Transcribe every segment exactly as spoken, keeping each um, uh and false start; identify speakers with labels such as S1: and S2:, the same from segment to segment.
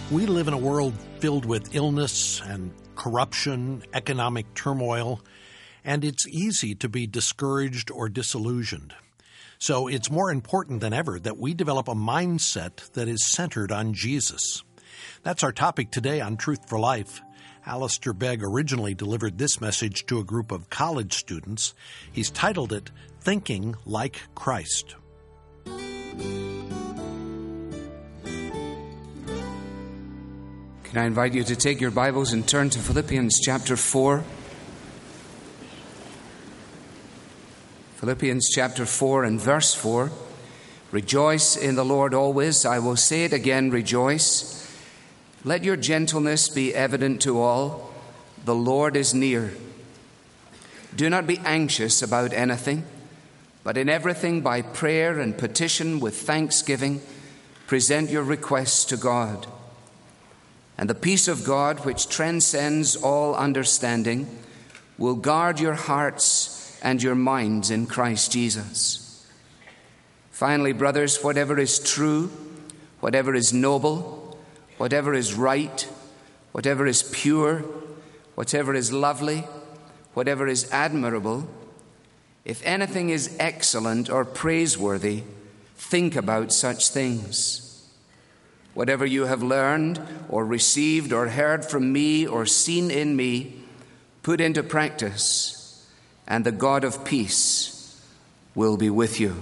S1: We live in a world filled with illness and corruption, economic turmoil, and it's easy to be discouraged or disillusioned. So it's more important than ever that we develop a mindset that is centered on Jesus. That's our topic today on Truth for Life. Alistair Begg originally delivered this message to a group of college students. He's titled it, Thinking Like Christ.
S2: Can I invite you to take your Bibles and turn to Philippians chapter four? Philippians chapter four and verse four. Rejoice in the Lord always. I will say it again, rejoice. Let your gentleness be evident to all. The Lord is near. Do not be anxious about anything, but in everything by prayer and petition with thanksgiving, present your requests to God. And the peace of God, which transcends all understanding, will guard your hearts and your minds in Christ Jesus. Finally, brothers, whatever is true, whatever is noble, whatever is right, whatever is pure, whatever is lovely, whatever is admirable, if anything is excellent or praiseworthy, think about such things. Whatever you have learned or received or heard from me or seen in me, put into practice, and the God of peace will be with you.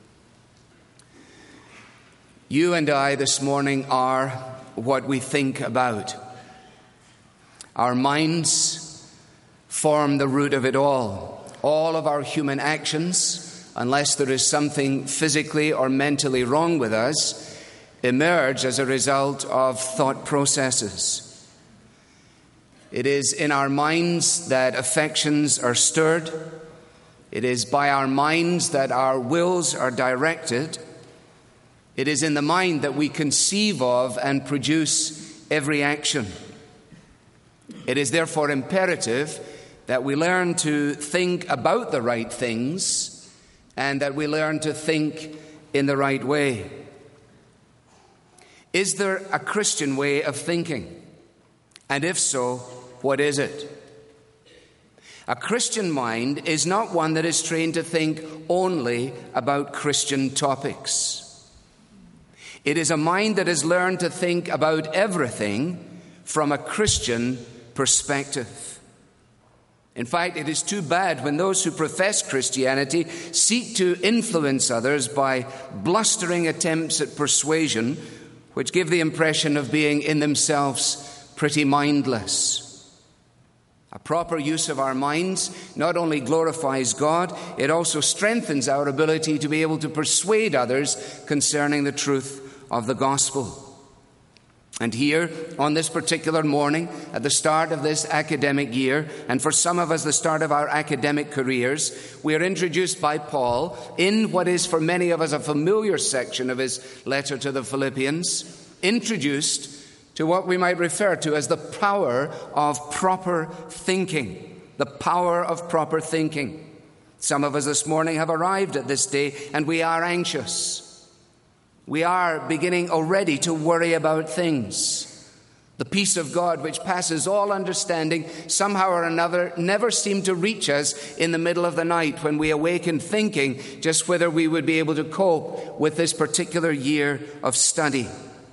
S2: You and I this morning are what we think about. Our minds form the root of it all. All of our human actions, unless there is something physically or mentally wrong with us, emerge as a result of thought processes. It is in our minds that affections are stirred. It is by our minds that our wills are directed. It is in the mind that we conceive of and produce every action. It is therefore imperative that we learn to think about the right things and that we learn to think in the right way. Is there a Christian way of thinking? And if so, what is it? A Christian mind is not one that is trained to think only about Christian topics. It is a mind that has learned to think about everything from a Christian perspective. In fact, it is too bad when those who profess Christianity seek to influence others by blustering attempts at persuasion, which give the impression of being in themselves pretty mindless. A proper use of our minds not only glorifies God, it also strengthens our ability to be able to persuade others concerning the truth of the gospel. And here, on this particular morning, at the start of this academic year, and for some of us the start of our academic careers, we are introduced by Paul in what is for many of us a familiar section of his letter to the Philippians, introduced to what we might refer to as the power of proper thinking. The power of proper thinking. Some of us this morning have arrived at this day and we are anxious. We are beginning already to worry about things. The peace of God, which passes all understanding, somehow or another never seemed to reach us in the middle of the night when we awakened thinking just whether we would be able to cope with this particular year of study.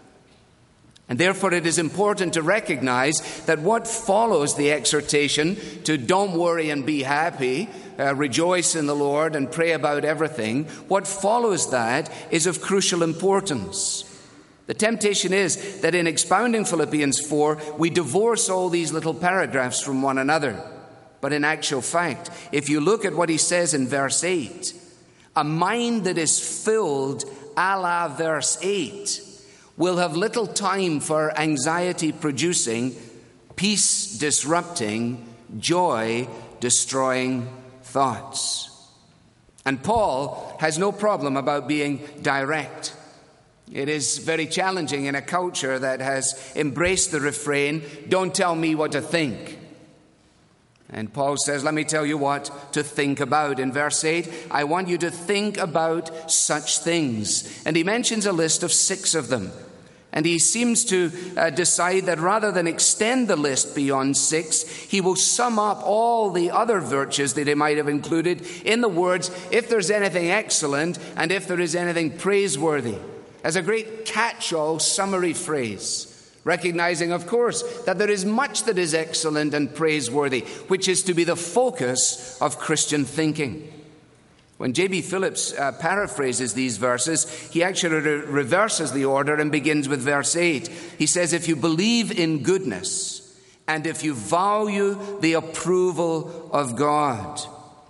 S2: And therefore it is important to recognize that what follows the exhortation to don't worry and be happy, uh, rejoice in the Lord and pray about everything, what follows that is of crucial importance. The temptation is that in expounding Philippians four, we divorce all these little paragraphs from one another. But in actual fact, if you look at what he says in verse eight, a mind that is filled a la verse eight will have little time for anxiety-producing, peace-disrupting, joy-destroying thoughts. And Paul has no problem about being direct. It is very challenging in a culture that has embraced the refrain, don't tell me what to think. And Paul says, let me tell you what to think about. In verse eight, I want you to think about such things. And he mentions a list of six of them. And he seems to uh, decide that rather than extend the list beyond six, he will sum up all the other virtues that he might have included in the words, if there's anything excellent and if there is anything praiseworthy, as a great catch-all summary phrase, recognizing, of course, that there is much that is excellent and praiseworthy, which is to be the focus of Christian thinking. When J B Phillips uh, paraphrases these verses, he actually re- reverses the order and begins with verse eight. He says, if you believe in goodness and if you value the approval of God.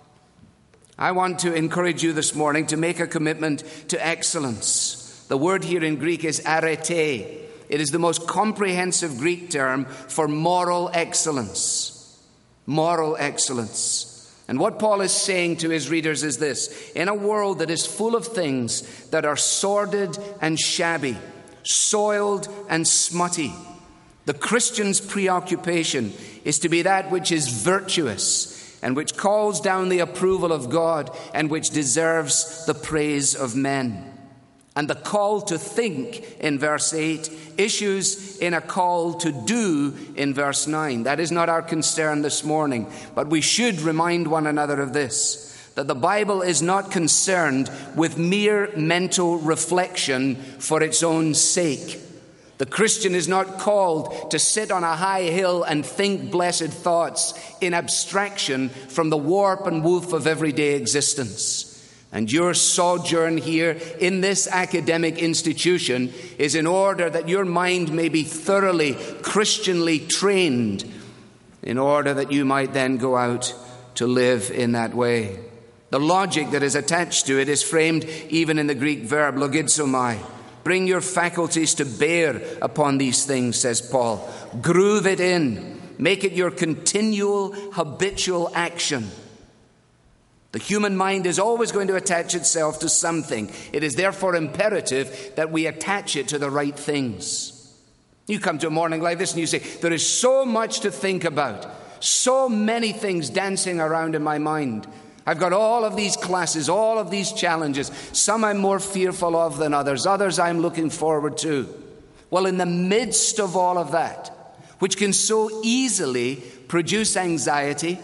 S2: I want to encourage you this morning to make a commitment to excellence. The word here in Greek is arete. It is the most comprehensive Greek term for moral excellence. Moral excellence. And what Paul is saying to his readers is this: in a world that is full of things that are sordid and shabby, soiled and smutty, the Christian's preoccupation is to be that which is virtuous and which calls down the approval of God and which deserves the praise of men. And the call to think in verse eight issues in a call to do in verse nine. That is not our concern this morning, but we should remind one another of this, that the Bible is not concerned with mere mental reflection for its own sake. The Christian is not called to sit on a high hill and think blessed thoughts in abstraction from the warp and woof of everyday existence. And your sojourn here in this academic institution is in order that your mind may be thoroughly Christianly trained, in order that you might then go out to live in that way. The logic that is attached to it is framed even in the Greek verb logizomai. Bring your faculties to bear upon these things, says Paul. Groove it in. Make it your continual, habitual action. The human mind is always going to attach itself to something. It is therefore imperative that we attach it to the right things. You come to a morning like this and you say, there is so much to think about, so many things dancing around in my mind. I've got all of these classes, all of these challenges. Some I'm more fearful of than others. Others I'm looking forward to. Well, in the midst of all of that, which can so easily produce anxiety,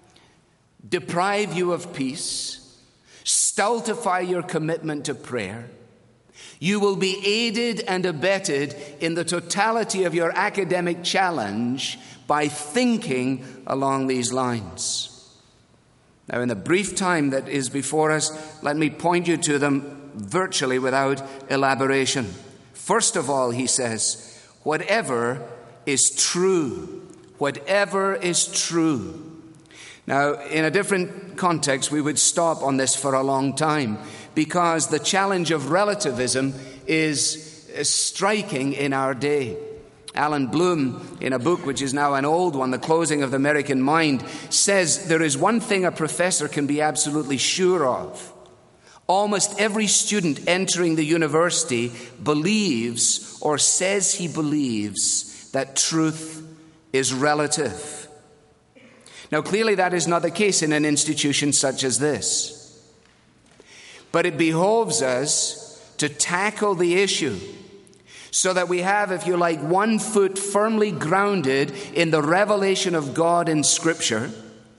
S2: deprive you of peace, stultify your commitment to prayer, you will be aided and abetted in the totality of your academic challenge by thinking along these lines. Now, in the brief time that is before us, let me point you to them virtually without elaboration. First of all, he says, whatever is true, whatever is true. Now, in a different context, we would stop on this for a long time, because the challenge of relativism is striking in our day. Alan Bloom, in a book which is now an old one, The Closing of the American Mind, says there is one thing a professor can be absolutely sure of. Almost every student entering the university believes or says he believes that truth is relative. Now, clearly that is not the case in an institution such as this. But it behoves us to tackle the issue so that we have, if you like, one foot firmly grounded in the revelation of God in Scripture,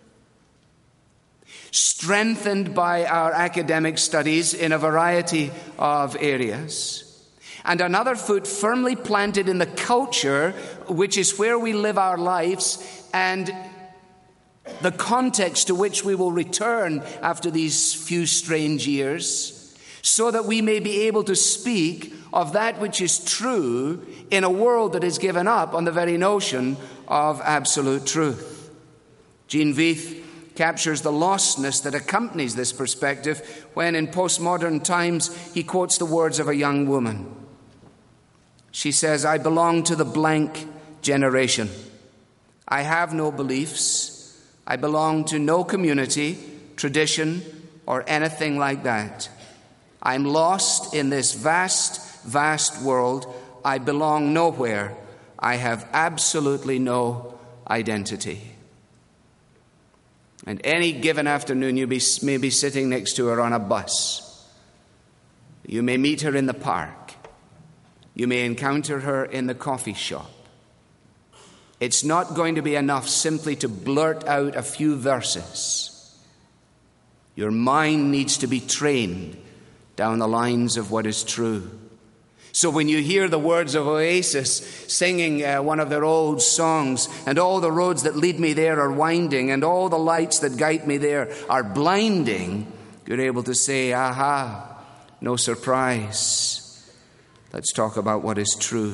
S2: strengthened by our academic studies in a variety of areas, and another foot firmly planted in the culture, which is where we live our lives, and the context to which we will return after these few strange years, so that we may be able to speak of that which is true in a world that has given up on the very notion of absolute truth. Gene Veith captures the lostness that accompanies this perspective when, in postmodern times, he quotes the words of a young woman. She says, I belong to the blank generation. I have no beliefs. I belong to no community, tradition, or anything like that. I'm lost in this vast, vast world. I belong nowhere. I have absolutely no identity. And any given afternoon, you be, may be sitting next to her on a bus. You may meet her in the park. You may encounter her in the coffee shop. It's not going to be enough simply to blurt out a few verses. Your mind needs to be trained down the lines of what is true. So when you hear the words of Oasis singing uh, one of their old songs, and all the roads that lead me there are winding, and all the lights that guide me there are blinding, you're able to say, aha, no surprise. Let's talk about what is true.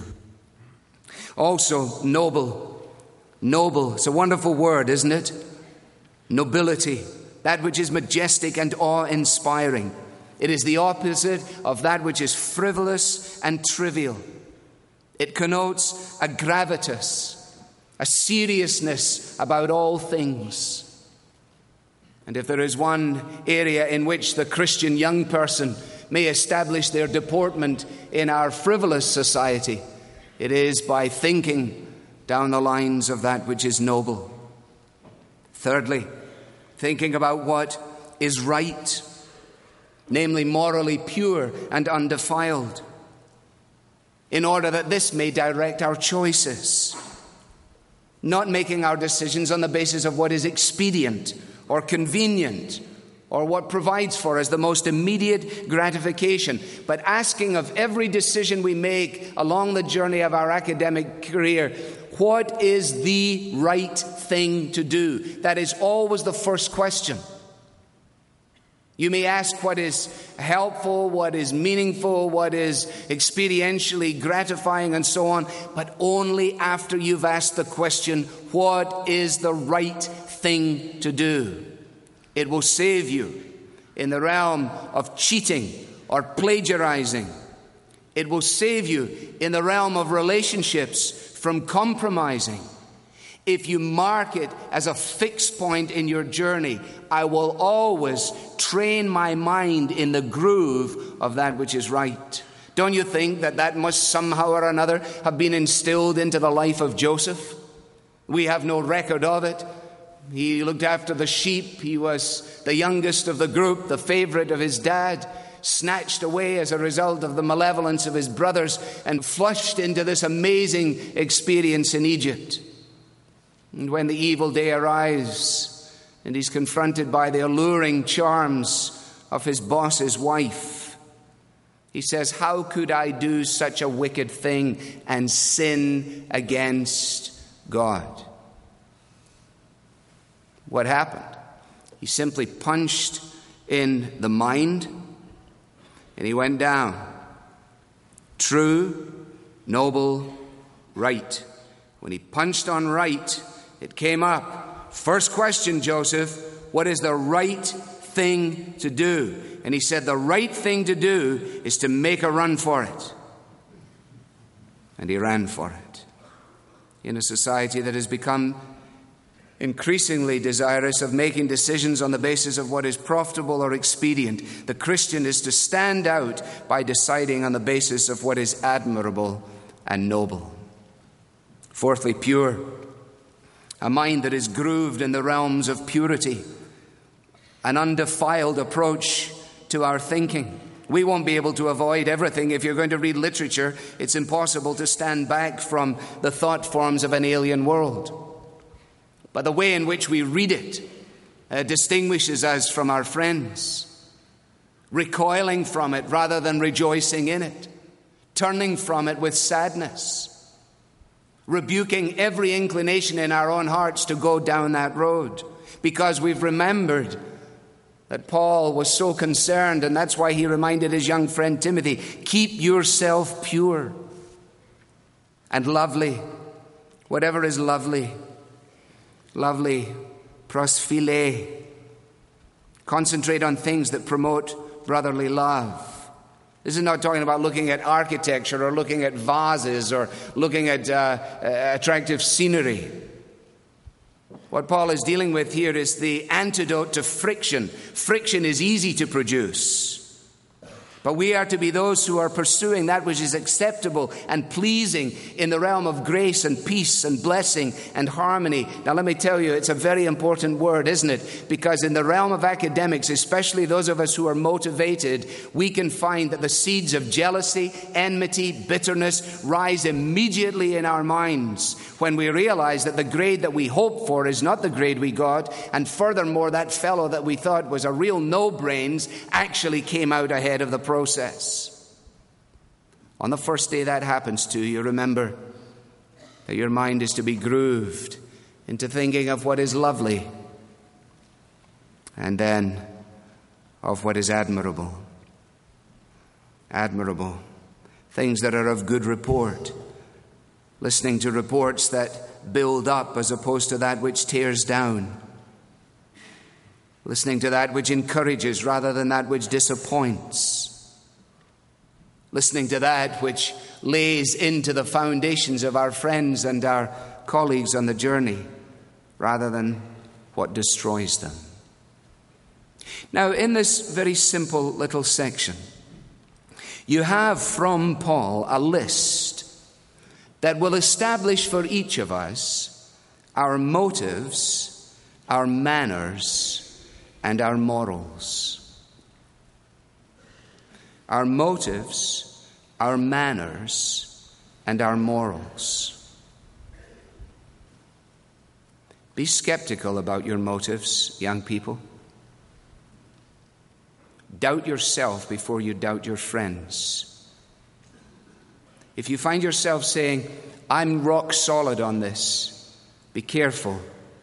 S2: Also, noble. Noble. It's a wonderful word, isn't it? Nobility. That which is majestic and awe-inspiring. It is the opposite of that which is frivolous and trivial. It connotes a gravitas, a seriousness about all things. And if there is one area in which the Christian young person may establish their deportment in our frivolous society, it is by thinking down the lines of that which is noble. Thirdly, thinking about what is right, namely morally pure and undefiled, in order that this may direct our choices, not making our decisions on the basis of what is expedient or convenient or what provides for us the most immediate gratification, but asking of every decision we make along the journey of our academic career, what is the right thing to do? That is always the first question. You may ask what is helpful, what is meaningful, what is experientially gratifying, and so on, but only after you've asked the question, what is the right thing to do? It will save you in the realm of cheating or plagiarizing. It will save you in the realm of relationships from compromising. If you mark it as a fixed point in your journey, I will always train my mind in the groove of that which is right. Don't you think that that must somehow or another have been instilled into the life of Joseph? We have no record of it. He looked after the sheep. He was the youngest of the group, the favorite of his dad, snatched away as a result of the malevolence of his brothers and flushed into this amazing experience in Egypt. And when the evil day arrives and he's confronted by the alluring charms of his boss's wife, he says, how could I do such a wicked thing and sin against God? What happened? He simply punched in the mind and he went down. True, noble, right. When he punched on right, it came up. First question, Joseph, what is the right thing to do? And he said, the right thing to do is to make a run for it. And he ran for it. In a society that has become increasingly desirous of making decisions on the basis of what is profitable or expedient, the Christian is to stand out by deciding on the basis of what is admirable and noble. Fourthly, pure. A mind that is grooved in the realms of purity, an undefiled approach to our thinking. We won't be able to avoid everything. If you're going to read literature, it's impossible to stand back from the thought forms of an alien world. But the way in which we read it uh, distinguishes us from our friends, recoiling from it rather than rejoicing in it, turning from it with sadness, rebuking every inclination in our own hearts to go down that road, because we've remembered that Paul was so concerned, and that's why he reminded his young friend Timothy, keep yourself pure and lovely, whatever is lovely, lovely, prosphile. Concentrate on things that promote brotherly love. This is not talking about looking at architecture or looking at vases or looking at uh, uh, attractive scenery. What Paul is dealing with here is the antidote to friction. Friction is easy to produce, But we are to be those who are pursuing that which is acceptable and pleasing in the realm of grace and peace and blessing and harmony. Now let me tell you, it's a very important word, isn't it? Because in the realm of academics, especially those of us who are motivated, we can find that the seeds of jealousy, enmity, bitterness rise immediately in our minds when we realize that the grade that we hope for is not the grade we got, and furthermore, that fellow that we thought was a real no-brains actually came out ahead of the process. On the first day that happens to you, remember that your mind is to be grooved into thinking of what is lovely and then of what is admirable. Admirable. Things that are of good report. Listening to reports that build up as opposed to that which tears down. Listening to that which encourages rather than that which disappoints. Listening to that which lays into the foundations of our friends and our colleagues on the journey rather than what destroys them. Now, in this very simple little section, you have from Paul a list that will establish for each of us our motives, our manners, and our morals. Our motives, our manners, and our morals. Be skeptical about your motives, young people. Doubt yourself before you doubt your friends. If you find yourself saying, I'm rock solid on this, be careful.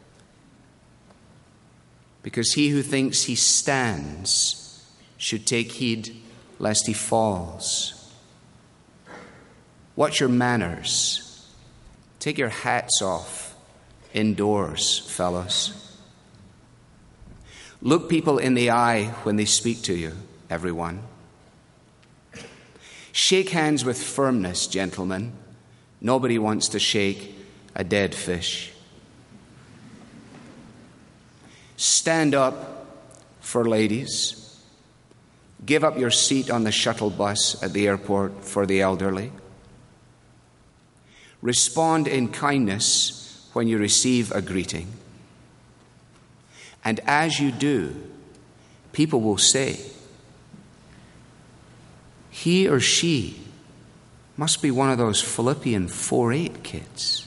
S2: Because he who thinks he stands should take heed lest he falls. Watch your manners. Take your hats off indoors, fellows. Look people in the eye when they speak to you, everyone. Shake hands with firmness, gentlemen. Nobody wants to shake a dead fish. Stand up for ladies. Give up your seat on the shuttle bus at the airport for the elderly. Respond in kindness when you receive a greeting. And as you do, people will say, he or she must be one of those Philippians four eight kids.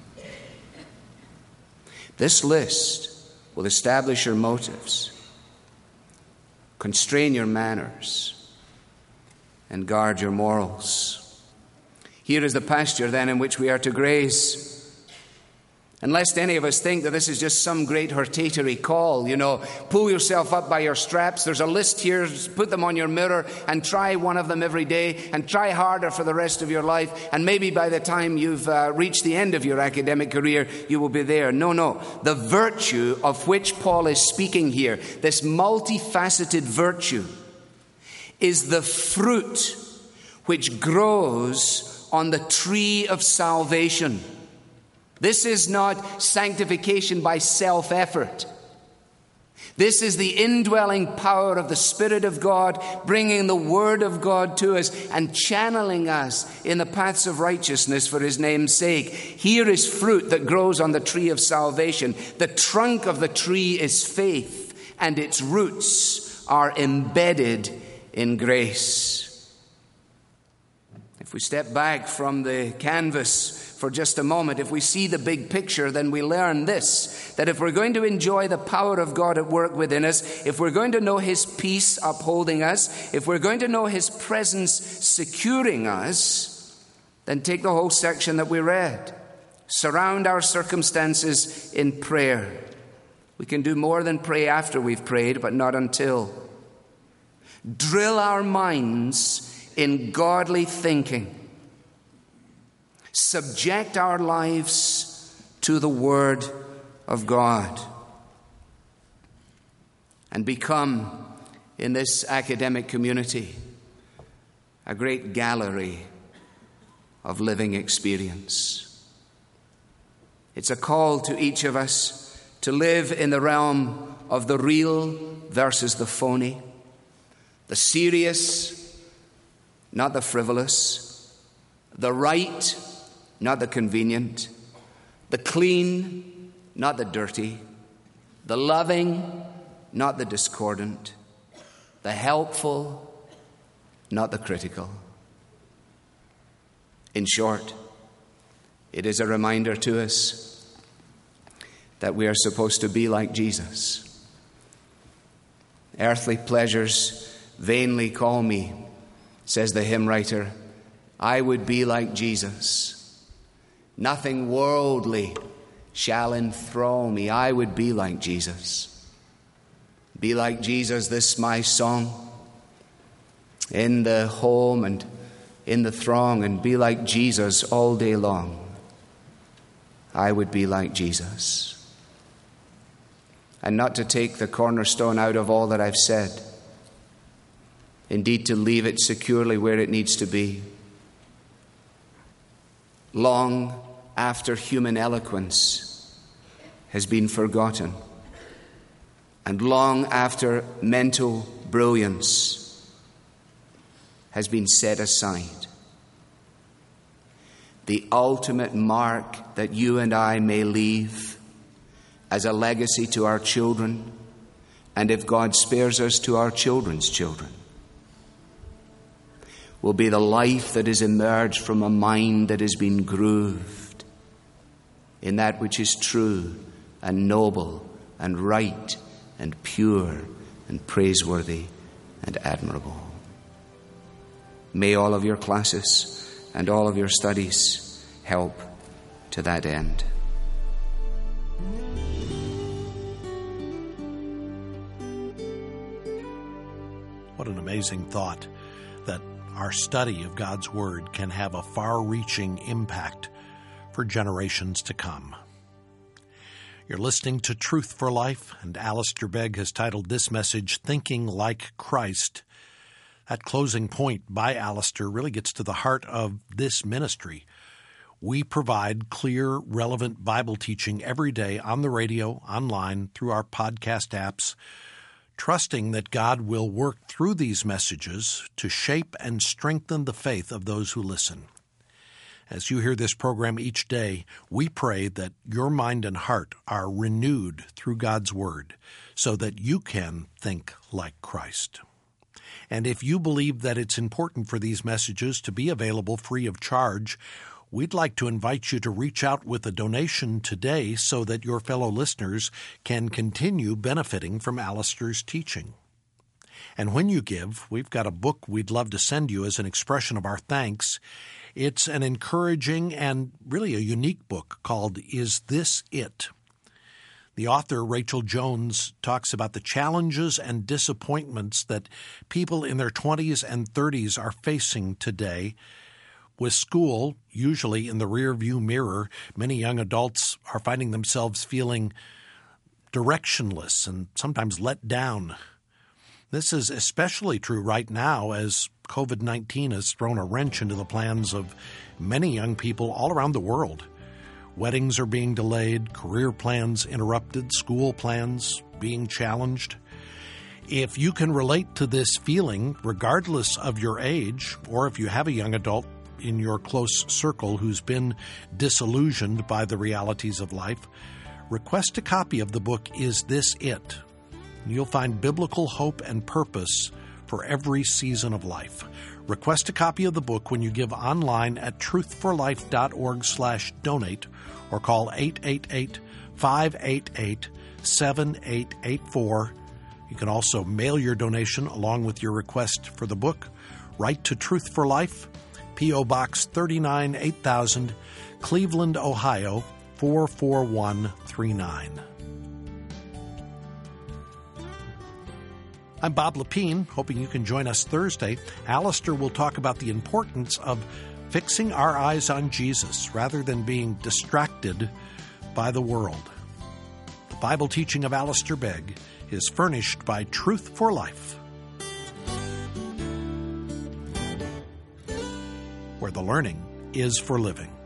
S2: This list will establish your motives, constrain your manners, and guard your morals. Here is the pasture then in which we are to graze. And lest any of us think that this is just some great hortatory call, you know, pull yourself up by your straps. There's a list here, put them on your mirror and try one of them every day and try harder for the rest of your life. And maybe by the time you've uh, reached the end of your academic career, you will be there. No, no. The virtue of which Paul is speaking here, this multifaceted virtue, is the fruit which grows on the tree of salvation. This is not sanctification by self-effort. This is the indwelling power of the Spirit of God, bringing the Word of God to us and channeling us in the paths of righteousness for His name's sake. Here is fruit that grows on the tree of salvation. The trunk of the tree is faith, and its roots are embedded in grace. If we step back from the canvas for just a moment, if we see the big picture, then we learn this, that if we're going to enjoy the power of God at work within us, if we're going to know His peace upholding us, if we're going to know His presence securing us, then take the whole section that we read. Surround our circumstances in prayer. We can do more than pray after we've prayed, but not until. Drill our minds in godly thinking. Subject our lives to the Word of God. And become, in this academic community, a great gallery of living experience. It's a call to each of us to live in the realm of the real versus the phony, the serious not the frivolous, the right, not the convenient, the clean, not the dirty, the loving, not the discordant, the helpful, not the critical. In short, it is a reminder to us that we are supposed to be like Jesus. Earthly pleasures vainly call me, says the hymn writer. I would be like Jesus. Nothing worldly shall enthrall me. I would be like Jesus. Be like Jesus, this my song. In the home and in the throng, and be like Jesus all day long. I would be like Jesus. And not to take the cornerstone out of all that I've said. Indeed, to leave it securely where it needs to be. Long after human eloquence has been forgotten, and long after mental brilliance has been set aside, the ultimate mark that you and I may leave as a legacy to our children, and if God spares us, to our children's children, will be the life that has emerged from a mind that has been grooved in that which is true and noble and right and pure and praiseworthy and admirable. May all of your classes and all of your studies help to that end.
S1: What an amazing thought that our study of God's Word can have a far-reaching impact for generations to come. You're listening to Truth for Life, and Alistair Begg has titled this message, Thinking Like Christ. That closing point by Alistair really gets to the heart of this ministry. We provide clear, relevant Bible teaching every day on the radio, online, through our podcast apps, trusting that God will work through these messages to shape and strengthen the faith of those who listen. As you hear this program each day, we pray that your mind and heart are renewed through God's Word so that you can think like Christ. And if you believe that it's important for these messages to be available free of charge, we'd like to invite you to reach out with a donation today so that your fellow listeners can continue benefiting from Alistair's teaching. And when you give, we've got a book we'd love to send you as an expression of our thanks. It's an encouraging and really a unique book called Is This It? The author, Rachel Jones, talks about the challenges and disappointments that people in their twenties and thirties are facing today. With school usually in the rearview mirror, many young adults are finding themselves feeling directionless and sometimes let down. This is especially true right now as covid nineteen has thrown a wrench into the plans of many young people all around the world. Weddings are being delayed, career plans interrupted, school plans being challenged. If you can relate to this feeling, regardless of your age, or if you have a young adult in your close circle who's been disillusioned by the realities of life, request a copy of the book, Is This It? You'll find biblical hope and purpose for every season of life. Request a copy of the book when you give online at truthforlife.org slash donate or call eight eight eight, five eight eight, seven eight eight four. You can also mail your donation along with your request for the book. Write to Truth for Life, P O. Box thirty-nine, eight thousand, Cleveland, Ohio, four four one three nine. I'm Bob Lepine, hoping you can join us Thursday. Alistair will talk about the importance of fixing our eyes on Jesus rather than being distracted by the world. The Bible teaching of Alistair Begg is furnished by Truth for Life, where the learning is for living.